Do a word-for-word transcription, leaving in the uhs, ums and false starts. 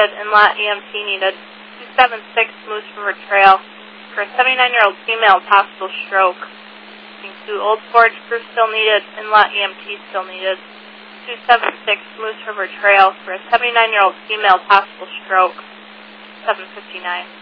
needed, Inlet E M T needed. two seven six Moose River Trail for a seventy-nine-year-old female with possible stroke. two Old Forge crew still needed, Inlet E M T still needed. two seven six Moose River Trail for a seventy-nine-year-old female with possible stroke. seven fifty-nine.